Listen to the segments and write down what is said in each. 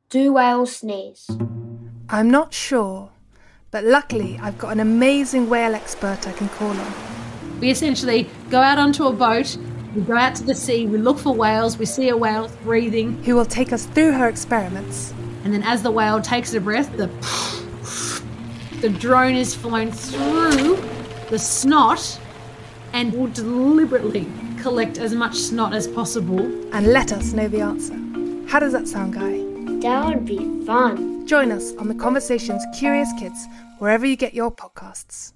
Do whales sneeze? I'm not sure, but luckily I've got an amazing whale expert I can call on. We essentially go out onto a boat, we go out to the sea, we look for whales, we see a whale breathing. Who will take us through her experiments. And then as the whale takes a breath, the drone is flown through the snot and will deliberately collect as much snot as possible. And let us know the answer. How does that sound, Guy? That would be fun. Join us on The Conversation's Curious Kids, wherever you get your podcasts.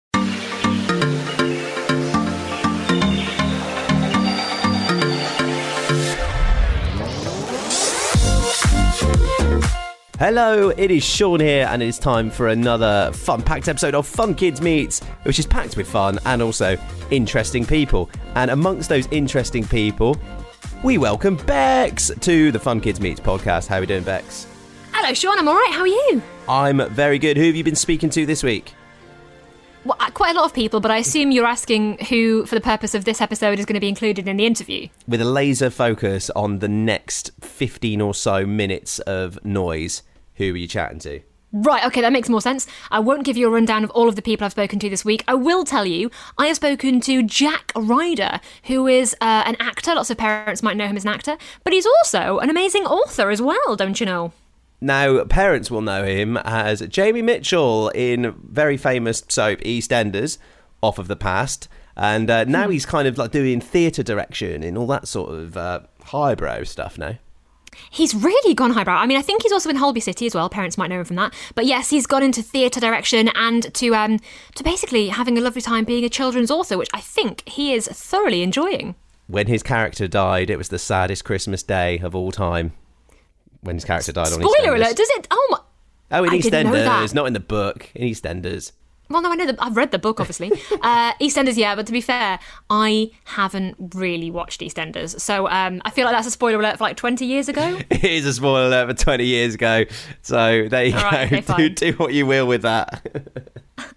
Hello, it is Sean here, and it is time for another fun-packed episode of Fun Kids Meets, which is packed with fun and also interesting people. And amongst those interesting people, we welcome Bex to the Fun Kids Meets podcast. How are we doing, Bex? Hello, Sean. I'm all right. How are you? I'm very good. Who have you been speaking to this week? Well, quite a lot of people, but I assume you're asking who, for the purpose of this episode, is going to be included in the interview. With a laser focus on the next 15 or so minutes of noise, who are you chatting to? Right, okay, that makes more sense. I won't give you a rundown of all of the people I've spoken to this week. I will tell you, I have spoken to Jack Ryder, who is an actor. Lots of parents might know him as an actor, but he's also an amazing author as well, don't you know? Now, parents will know him as Jamie Mitchell in very famous soap EastEnders, Off of the Past. And now he's kind of like doing theatre direction and all that sort of highbrow stuff now. He's really gone highbrow. I mean, I think he's also in Holby City as well. Parents might know him from that. But yes, he's gone into theatre direction and to basically having a lovely time being a children's author, which I think he is thoroughly enjoying. When his character died, it was the saddest Christmas day of all time. When his character died on EastEnders. Spoiler alert, does it? Oh, my... in EastEnders, that. not in the book. In EastEnders. Well, no, I know I've read the book, obviously. EastEnders, yeah, but to be fair, I haven't really watched EastEnders. So I feel like that's a spoiler alert for like 20 years ago. It is a spoiler alert for 20 years ago. So there you go. Right, okay, do what you will with that.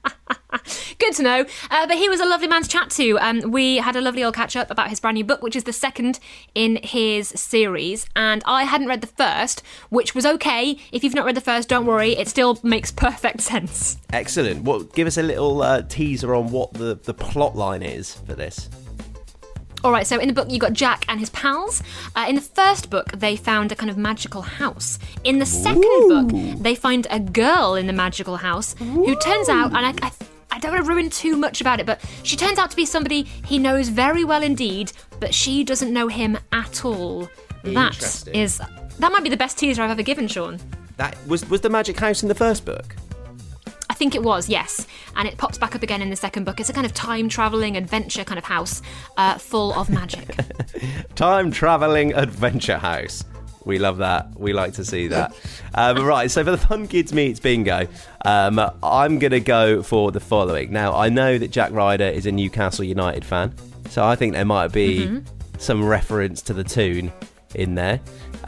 Good to know. But he was a lovely man to chat to. We had a lovely old catch-up about his brand new book, which is the second in his series. And I hadn't read the first, which was okay. If you've not read the first, don't worry. It still makes perfect sense. Excellent. Well, give us a little teaser on what the plot line is for this. All right, so in the book, you got Jack and his pals. In the first book, they found a kind of magical house. In the second book, they find a girl in the magical house who turns out, and I don't want to ruin too much about it, but she turns out to be somebody he knows very well indeed, but she doesn't know him at all. That might be the best teaser I've ever given, Sean. That was the magic house in the first book? I think it was, yes. And it pops back up again in the second book. It's a kind of time-travelling adventure kind of house full of magic. Time-travelling adventure house. We love that. We like to see that. Right, so for the Fun Kids Meets Bingo, I'm going to go for the following. Now, I know that Jack Ryder is a Newcastle United fan, so I think there might be some reference to the tune in there.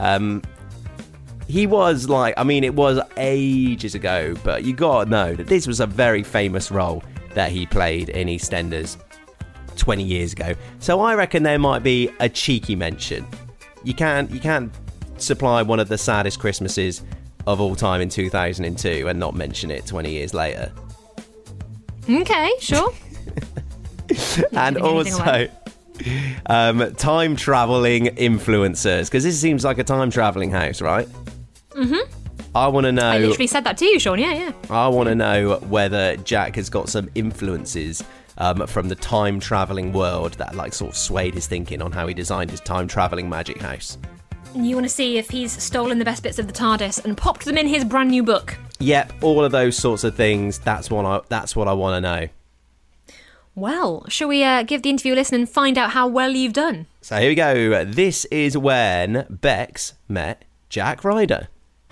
He was it was ages ago, but you got to know that this was a very famous role that he played in EastEnders 20 years ago. So I reckon there might be a cheeky mention. You can't supply one of the saddest Christmases of all time in 2002 and not mention it 20 years later. Okay, sure. And also time travelling influencers, because this seems like a time travelling house, right? I want to know... I literally said that to you, Sean, yeah. I want to know whether Jack has got some influences from the time travelling world that sort of swayed his thinking on how he designed his time travelling magic house. You want to see if he's stolen the best bits of the TARDIS and popped them in his brand new book. Yep, all of those sorts of things. That's what I want to know. Well, shall we give the interview a listen and find out how well you've done? So here we go. This is when Bex met Jack Ryder.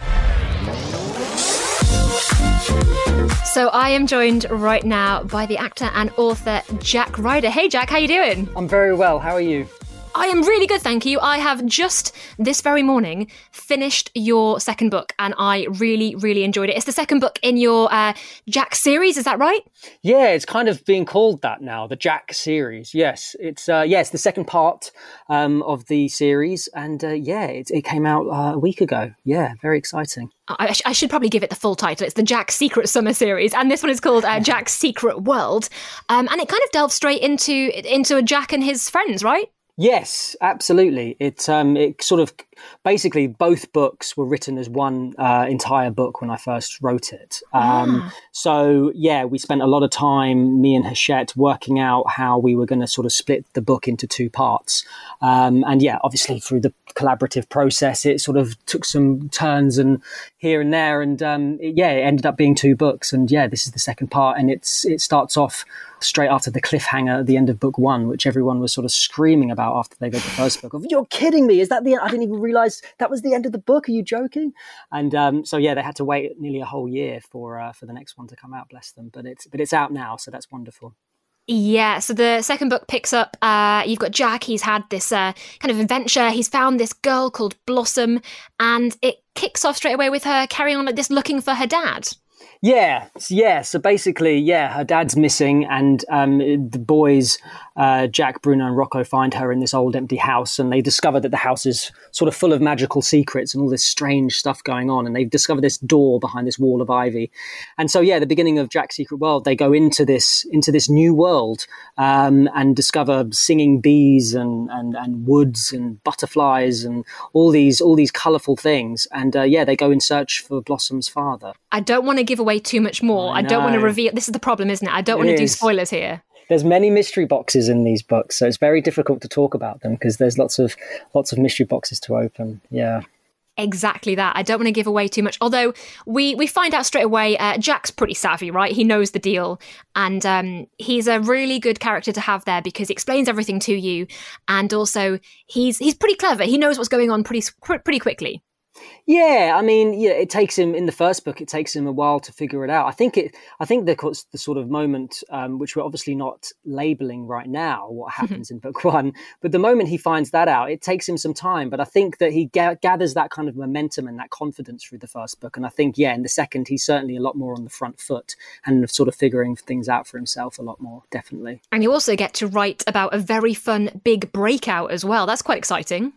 So I am joined right now by the actor and author Jack Ryder. Hey Jack, how you doing? I'm very well, how are you? I am really good, thank you. I have just this very morning finished your second book, and I really, really enjoyed it. It's the second book in your Jack series, is that right? Yeah, it's kind of being called that now, the Jack series. Yes, it's the second part of the series, and it came out a week ago. Yeah, very exciting. I should probably give it the full title. It's the Jack Secret Summer series, and this one is called Jack's Secret World, and it kind of delves straight into a Jack and his friends, right? Yes, absolutely. It sort of basically both books were written as one entire book when I first wrote it. So yeah, we spent a lot of time, me and Hachette, working out how we were going to sort of split the book into two parts. And yeah, obviously through the collaborative process, it sort of took some turns and here and there, and it ended up being two books. And yeah, this is the second part, and it starts off straight after the cliffhanger at the end of book one, which everyone was sort of screaming about after they read the first book. Of, you're kidding me! Is that the end? I didn't even realize that was the end of the book. Are you joking? And so yeah, they had to wait nearly a whole year for the next one to come out. Bless them, but it's out now, so that's wonderful. Yeah, so the second book picks up, you've got Jack, he's had this kind of adventure, he's found this girl called Blossom, and it kicks off straight away with her carrying on like this, looking for her dad. Yeah. So basically, her dad's missing, and the boys, Jack, Bruno, and Rocco, find her in this old empty house, and they discover that the house is sort of full of magical secrets and all this strange stuff going on. And they've discovered this door behind this wall of ivy. And so, the beginning of Jack's Secret World, they go into this new world and discover singing bees and woods and butterflies and all these colourful things. And they go in search for Blossom's father. I don't want to give away too much more. I don't want to reveal. This is the problem, isn't it? I don't want to do spoilers here. There's many mystery boxes in these books, so it's very difficult to talk about them because there's lots of mystery boxes to open. Yeah. Exactly that. I don't want to give away too much. Although we find out straight away, Jack's pretty savvy, right? He knows the deal. And he's a really good character to have there because he explains everything to you. And also, he's pretty clever. He knows what's going on pretty quickly. Yeah, I mean, it takes him in the first book. It takes him a while to figure it out. I think the sort of moment, which we're obviously not labeling right now, what happens in book one, but the moment he finds that out, it takes him some time. But I think that he gathers that kind of momentum and that confidence through the first book. And I think, in the second, he's certainly a lot more on the front foot and sort of figuring things out for himself a lot more, definitely. And you also get to write about a very fun big breakout as well. That's quite exciting.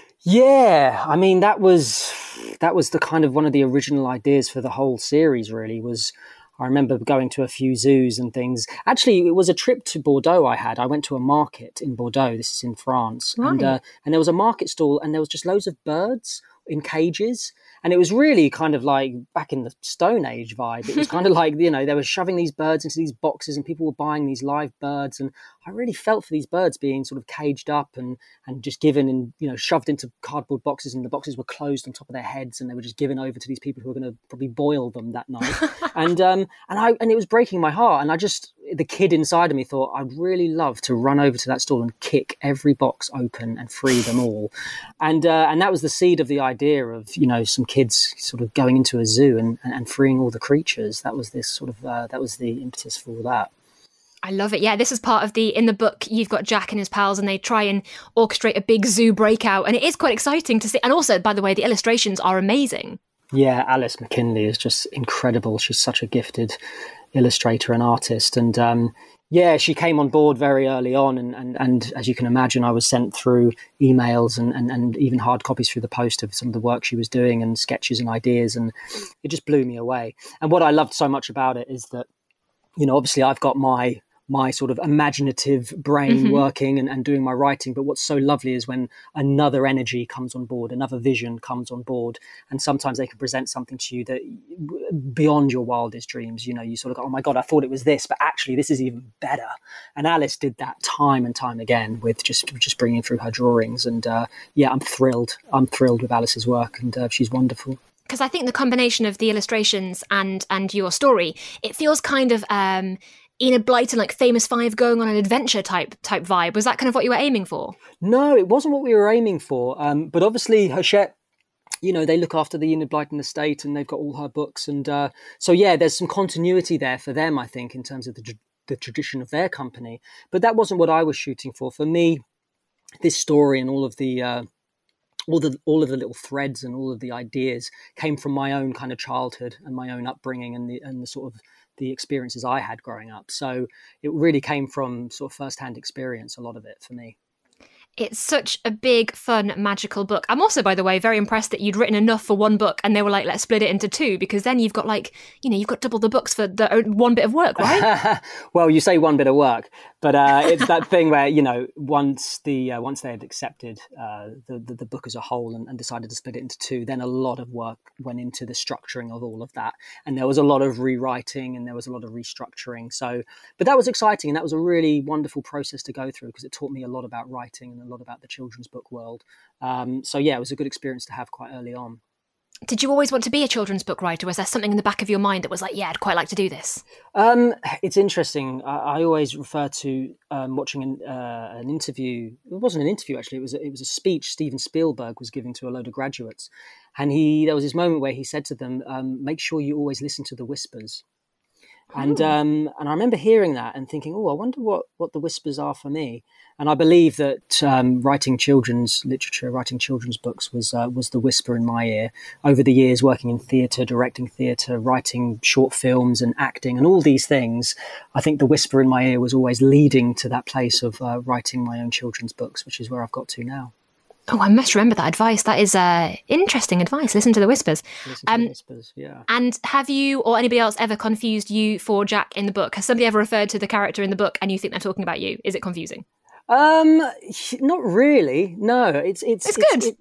Yeah, I mean, that was the kind of one of the original ideas for the whole series, really, was I remember going to a few zoos and things. Actually, it was a trip to Bordeaux I had. I went to a market in Bordeaux. This is in France. Right. And there was a market stall and there was just loads of birds in cages. And it was really kind of like back in the Stone Age vibe. It was kind of like, they were shoving these birds into these boxes and people were buying these live birds. And I really felt for these birds being sort of caged up and just given and, shoved into cardboard boxes, and the boxes were closed on top of their heads and they were just given over to these people who were going to probably boil them that night. and it was breaking my heart. And the kid inside of me thought, I'd really love to run over to that stall and kick every box open and free them all. And that was the seed of the idea of, some kids sort of going into a zoo and freeing all the creatures. That was this sort of, that was the impetus for all that. I love it. Yeah, this is part of in the book, you've got Jack and his pals and they try and orchestrate a big zoo breakout. And it is quite exciting to see. And also, by the way, the illustrations are amazing. Yeah, Alice McKinley is just incredible. She's such a gifted illustrator and artist. And she came on board very early on. And as you can imagine, I was sent through emails and even hard copies through the post of some of the work she was doing and sketches and ideas. And it just blew me away. And what I loved so much about it is that, obviously I've got my sort of imaginative brain working and doing my writing. But what's so lovely is when another energy comes on board, another vision comes on board. And sometimes they can present something to you that beyond your wildest dreams, you sort of go, oh my God, I thought it was this, but actually this is even better. And Alice did that time and time again with just bringing through her drawings. And I'm thrilled. I'm thrilled with Alice's work, and she's wonderful. Because I think the combination of the illustrations and your story, it feels kind of Enid Blyton, like Famous Five going on an adventure type vibe. Was that kind of what you were aiming for? No, it wasn't what we were aiming for. But obviously Hachette, they look after the Enid Blyton estate and they've got all her books. And there's some continuity there for them, I think, in terms of the tradition of their company. But that wasn't what I was shooting for. For me, this story and all of the little threads and all of the ideas came from my own kind of childhood and my own upbringing and the sort of the experiences I had growing up. So it really came from sort of firsthand experience, a lot of it for me. It's such a big, fun, magical book. I'm also, by the way, very impressed that you'd written enough for one book and they were like, let's split it into two, because then you've got you've got double the books for the one bit of work, right? Well, you say one bit of work, but it's that thing where, once they had accepted the book as a whole and decided to split it into two, then a lot of work went into the structuring of all of that. And there was a lot of rewriting and there was a lot of restructuring. So, but that was exciting. And that was a really wonderful process to go through because it taught me a lot about writing and a lot about the children's book world. So yeah, it was a good experience to have quite early on. Did you always want to be a children's book writer? Was there something in the back of your mind that was like, yeah, I'd quite like to do this? It's interesting. I always refer to watching an interview. It wasn't an interview, actually. It was a speech Steven Spielberg was giving to a load of graduates. And there was this moment where he said to them, make sure you always listen to the whispers. And I remember hearing that and thinking, I wonder what the whispers are for me. And I believe that writing children's literature, writing children's books was the whisper in my ear. Over the years, working in theatre, directing theatre, writing short films and acting and all these things, I think the whisper in my ear was always leading to that place of writing my own children's books, which is where I've got to now. Oh, I must remember that advice. That is interesting advice. Listen to the whispers. Listen to the whispers, yeah. And have you or anybody else ever confused you for Jack in the book? Has somebody ever referred to the character in the book and you think they're talking about you? Is it confusing? Not really. No, it's good.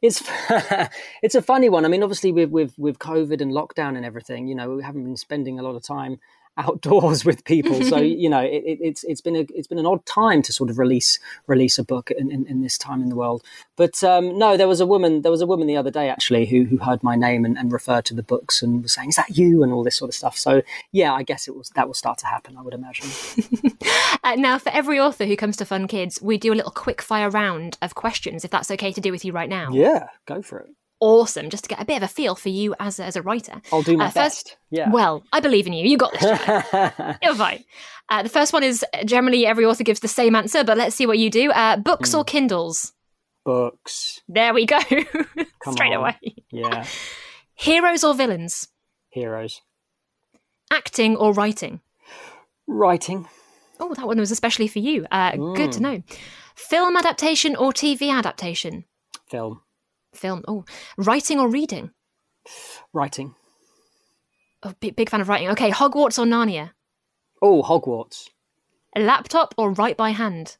It's a funny one. I mean, obviously with COVID and lockdown and everything, we haven't been spending a lot of time outdoors with people, so it's been an odd time to sort of release a book in this time in the world. But no, there was a woman the other day actually who heard my name and referred to the books and was saying, "Is that you?" and all this sort of stuff. So yeah, I guess that will start to happen, I would imagine. Now, for every author who comes to Fun Kids, we do a little quick fire round of questions, if that's okay to do with you right now. Yeah, go for it. Awesome, just to get a bit of a feel for you as a writer. I'll do my best. Yeah. Well, I believe in you. You got this, Jack. You're fine. The first one is generally every author gives the same answer, but let's see what you do. Books or Kindles? Books. There we go. Straight on. away. Yeah. Heroes or villains? Heroes. Acting or writing? Writing. Oh, that one was especially for you. Good to know. Film adaptation or TV adaptation? Film. Oh, writing or reading? Writing. Oh, big fan of writing. Okay, Hogwarts or Narnia? Oh, Hogwarts. A laptop or write by hand?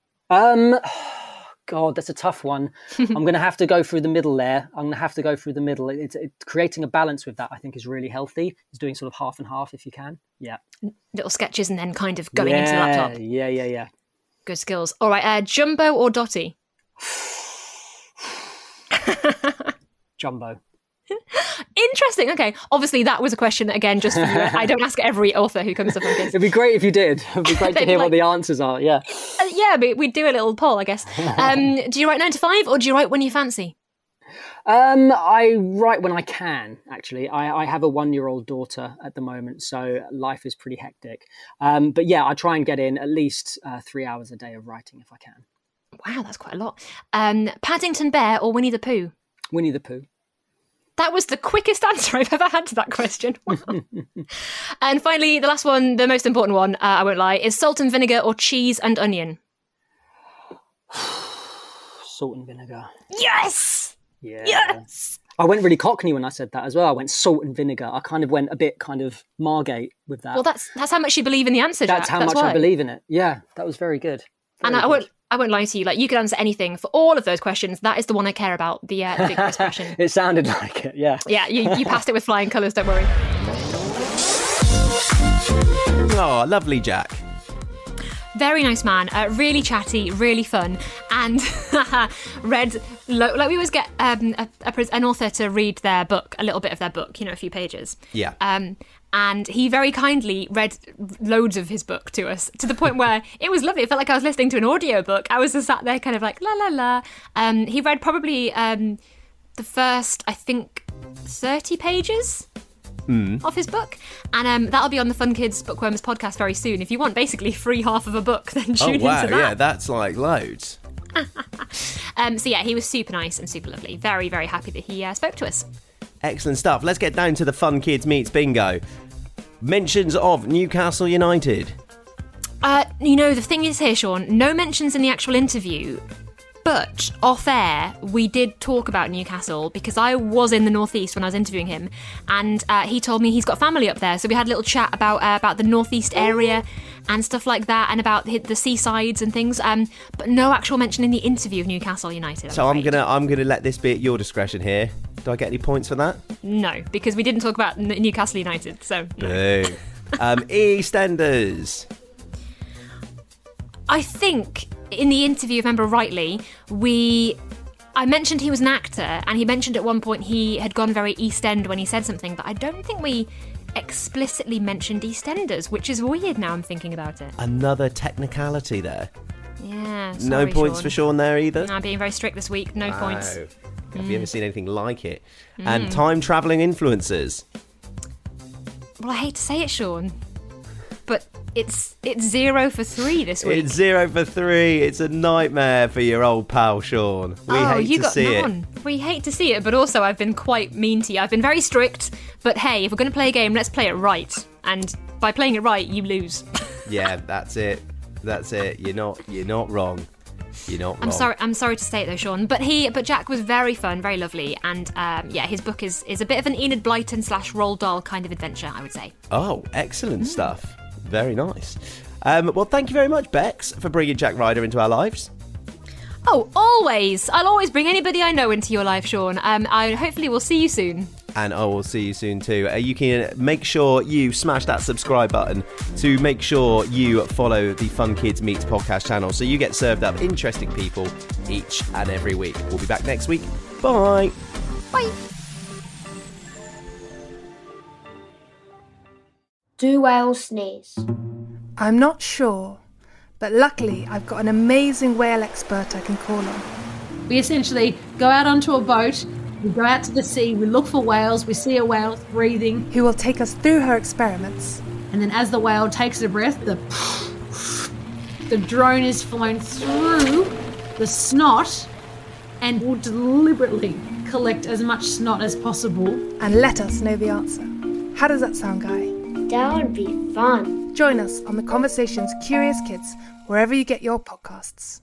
God, that's a tough one. I'm going to have to go through the middle there. It's creating a balance with that, I think, is really healthy. It's doing sort of half and half if you can. Yeah. Little sketches and then kind of going into the laptop. Yeah. Good skills. All right, Jumbo or Dotty? Jumbo. Interesting. Okay. Obviously, that was a question that, again, just for you. I don't ask every author who comes to Fun Kids. It'd be great if you did. It'd be great to hear what the answers are. Yeah. Yeah, but we'd do a little poll, I guess. Do you write 9 to 5 or do you write when you fancy? I write when I can, actually. I have a 1-year-old daughter at the moment, so life is pretty hectic. But yeah, I try and get in at least 3 hours a day of writing if I can. Wow, that's quite a lot. Paddington Bear or Winnie the Pooh? Winnie the Pooh. That was the quickest answer I've ever had to that question. Wow. And finally, the last one, the most important one, I won't lie, is salt and vinegar or cheese and onion? Salt and vinegar. Yes! Yeah. Yes! I went really Cockney when I said that as well. I went salt and vinegar. I kind of went a bit kind of Margate with that. Well, that's how much you believe in the answer, Jack. That's how much I believe in it. Yeah, that was very good. And I won't lie to you. Like, you could answer anything for all of those questions. That is the one I care about. The big expression. It sounded like it. Yeah. Yeah. You passed it with flying colours. Don't worry. Oh, lovely, Jack. Very nice man, really chatty, really fun, and read, like we always get an author to read their book, a little bit of their book, a few pages. Yeah. And he very kindly read loads of his book to us, to the point where it was lovely. It felt like I was listening to an audiobook. I was just sat there kind of like, la, la, la. He read probably the first, I think, 30 pages of his book, and that'll be on the Fun Kids Bookworms podcast very soon. If you want basically free half of a book, then tune into that. Yeah, that's like loads. So yeah, he was super nice and super lovely. Very, very happy that he spoke to us. Excellent stuff. Let's get down to the Fun Kids Meets Bingo. Mentions of Newcastle United. The thing is here, Sean, no mentions in the actual interview, but off air, we did talk about Newcastle because I was in the Northeast when I was interviewing him, and he told me he's got family up there. So we had a little chat about the Northeast area and stuff like that, and about the seasides and things. But no actual mention in the interview of Newcastle United. So I'm gonna let this be at your discretion here. Do I get any points for that? No, because we didn't talk about Newcastle United. So no. Boo. EastEnders. I think in the interview, if I remember rightly, I mentioned he was an actor, and he mentioned at one point he had gone very East End when he said something, but I don't think we explicitly mentioned EastEnders, which is weird now I'm thinking about it. Another technicality there. Yeah, sorry, no points Sean. for Sean there either? No, I'm being very strict this week. No points. Have you ever seen anything like it? And time-travelling influencers. Well, I hate to say it, Sean, but it's 0 for 3 this week. It's 0 for 3. It's a nightmare for your old pal Sean. We hate to see it. We hate to see it, but also I've been quite mean to you. I've been very strict, but hey, if we're going to play a game, let's play it right. And by playing it right, you lose. Yeah, that's it. You're not wrong. You're not wrong. I'm sorry to say it though, Sean. But Jack was very fun, very lovely, and his book is a bit of an Enid Blyton / Roald Dahl kind of adventure, I would say. Oh, excellent stuff. Very nice. Well, thank you very much, Bex, for bringing Jack Ryder into our lives. Oh, always. I'll always bring anybody I know into your life, Sean. I hopefully will see you soon. And I will see you soon too. You can make sure you smash that subscribe button to make sure you follow the Fun Kids Meets podcast channel so you get served up interesting people each and every week. We'll be back next week. Bye. Bye. Do whales sneeze? I'm not sure, but luckily I've got an amazing whale expert I can call on. We essentially go out onto a boat, we go out to the sea, we look for whales, we see a whale breathing, Who will take us through her experiments. and then as the whale takes a breath, the drone is flown through the snot and will deliberately collect as much snot as possible. And let us know the answer. How does that sound, Guy? That would be fun. Join us on the Conversations Curious Kids wherever you get your podcasts.